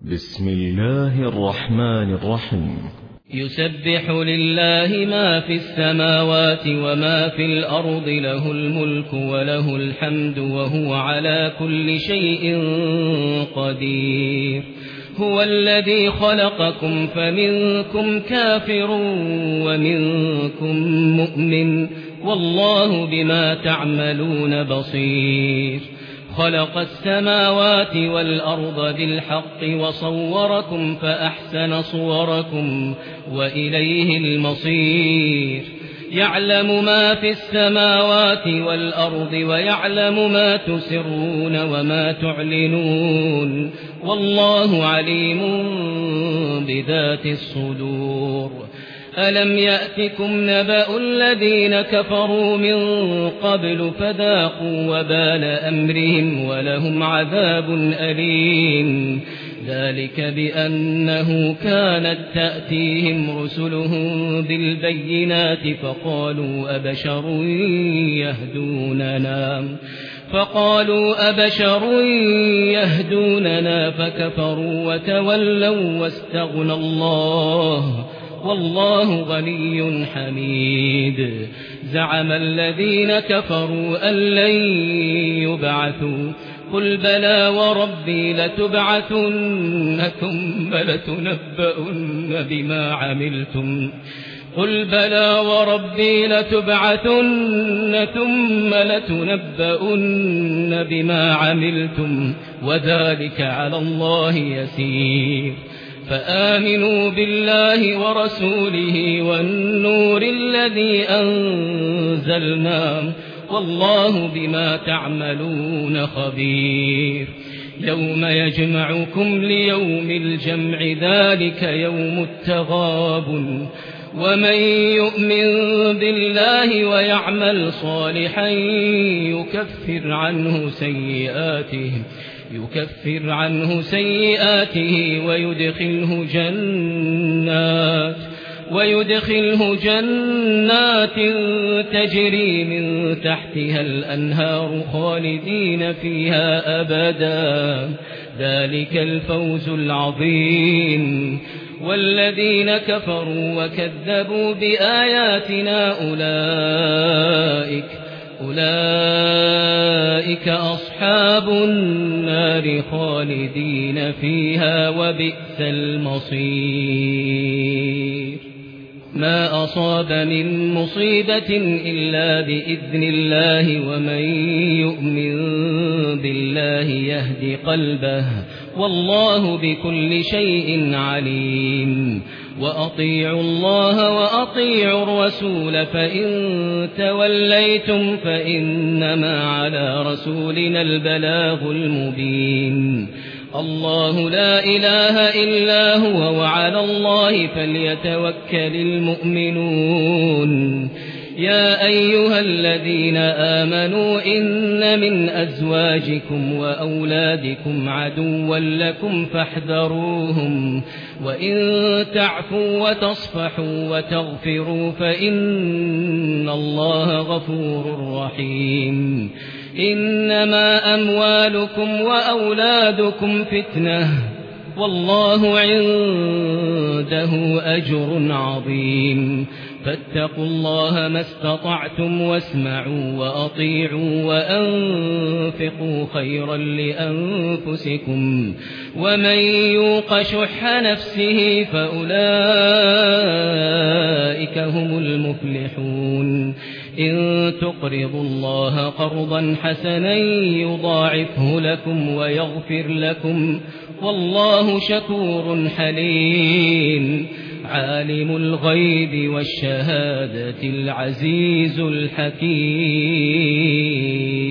بسم الله الرحمن الرحيم. يسبح لله ما في السماوات وما في الأرض، له الملك وله الحمد وهو على كل شيء قدير. هو الذي خلقكم فمنكم كافر ومنكم مؤمن، والله بما تعملون بصير. خلق السماوات والأرض بالحق وصوركم فأحسن صوركم وإليه المصير. يعلم ما في السماوات والأرض ويعلم ما تسرون وما تعلنون، والله عليم بذات الصدور. ألم يأتكم نبأ الذين كفروا من قبل فذاقوا وبال أمرهم ولهم عذاب أليم. ذلك بأنه كانت تأتيهم رسلهم بالبينات فقالوا أبشر يهدوننا فكفروا وتولوا واستغنى الله، والله غني حميد. زعم الذين كفروا أن لن يبعثوا، قل بلى وربي لتبعثن ثم لتنبؤن بما عملتم، قل بلى وربي لتبعثن ثم لتنبؤن بما عملتم وذلك على الله يسير. فآمنوا بالله ورسوله والنور الذي أنزلنا، والله بما تعملون خبير. يوم يجمعكم ليوم الجمع، ذلك يوم التغابن. ومن يؤمن بالله ويعمل صالحا يكفر عنه سيئاته ويدخله جنات تجري من تحتها الأنهار خالدين فيها أبدا، ذلك الفوز العظيم. والذين كفروا وكذبوا بآياتنا أولئك أصحاب النار خالدين فيها وبئس المصير. ما أصاب من مصيبة إلا بإذن الله، ومن يؤمن بالله يهد قلبه، والله بكل شيء عليم. وأطيعوا الله وأطيعوا الرسول، فإن توليتم فإنما على رسولنا البلاغ المبين. الله لا إله إلا هو، وعلى الله فليتوكل المؤمنون. يا أيها الذين آمنوا إن من أزواجكم وأولادكم عدوا لكم فاحذروهم، وإن تعفوا وتصفحوا وتغفروا فإن الله غفور رحيم. إنما أموالكم وأولادكم فتنة، والله عنده أجر عظيم. فاتقوا الله ما استطعتم، واسمعوا وأطيعوا وأنفقوا خيرا لأنفسكم، ومن يوق شح نفسه فأولئك هم المفلحون. إن تقرضوا الله قرضا حسنا يضاعفه لكم ويغفر لكم، والله شكور حليم. عالم الغيب والشهادة العزيز الحكيم.